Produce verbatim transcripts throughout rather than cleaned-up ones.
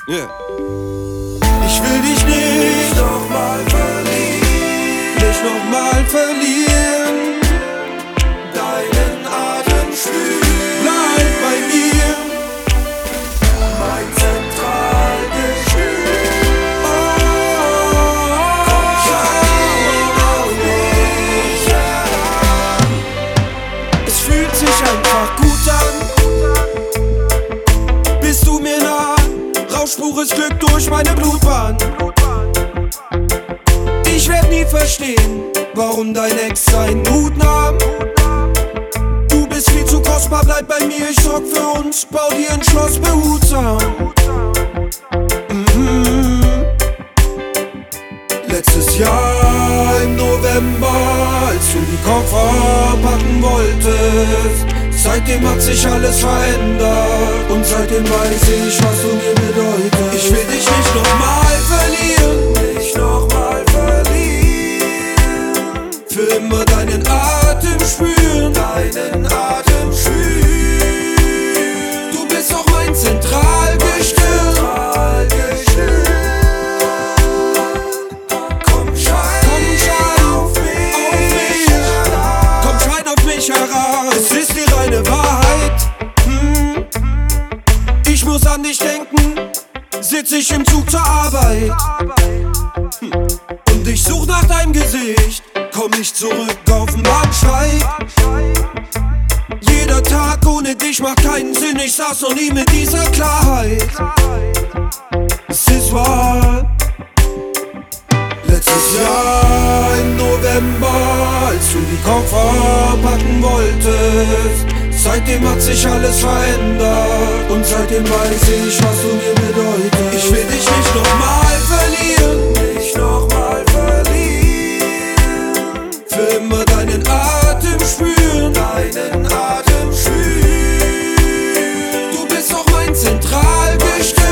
Yeah. Ich will dich nicht nochmal verlieren, nicht nochmal verlieren. Deinen Atem spüren, bleib bei mir, mein Zentralgefühl. Oh, komm, schau auf mich heran. Es fühlt sich einfach gut an. Bist du mir nah? Rausch pures Glück durch meine Blutbahn. Ich werd nie verstehen, warum dein Ex seinen Hut nahm. Du bist viel zu kostbar, bleib bei mir, ich sorg für uns, bau dir ein Schloss behutsam. Mhm. Letztes Jahr im November, als du die Koffer packen wolltest, seitdem hat sich alles verändert und seitdem weiß ich, was du mir bedeutest. Ich will dich nicht nochmal verlieren, nicht nochmal verlieren. Für immer deinen Atem spüren, deinen Atem spüren. Du bist auch mein Zentralgestirn. Komm, schein, komm, schein auf mich, auf mich heran. Komm, schein auf mich heran. Es ist die reine Wahrheit. Hm. Ich muss an dich denken, sitz ich im Zug zur Arbeit. Hm. Und ich such nach deinem Gesicht, komm ich zurück auf den Bahnsteig. Jeder Tag ohne dich macht keinen Sinn, ich saß noch nie mit dieser Klarheit. Es ist wahr. Letztes Jahr im November, als du die Koffer packen wolltest, seitdem hat sich alles verändert und seitdem weiß ich, was du mir bedeutest. Ich will dich nicht nochmal verlieren, nicht nochmal verlieren. Für immer deinen Atem spüren, deinen Atem spüren. Du bist auch mein Zentralgestirn.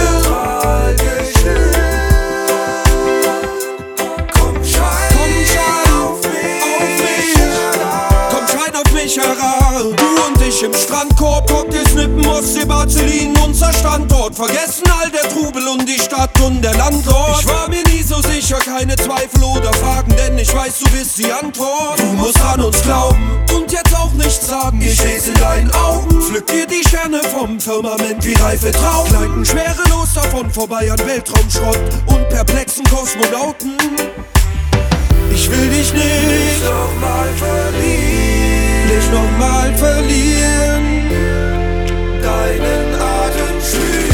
Du und ich im Strandkorb, Cocktailsnippen, Ostsee, Barcelin, unser Standort. Vergessen all der Trubel und die Stadt und der Landlord. Ich war mir nie so sicher, keine Zweifel oder Fragen, denn ich weiß, du bist die Antwort. Du musst an uns glauben und jetzt auch nichts sagen. Ich lese in deinen Augen, pflück dir die Sterne vom Firmament wie reife Trauben. Gleiten schwerelos davon vorbei an Weltraumschrott und perplexen Kosmonauten. Ich will dich nicht nochmal verlieren, nicht nochmal verlieren. Deinen Atem spüren.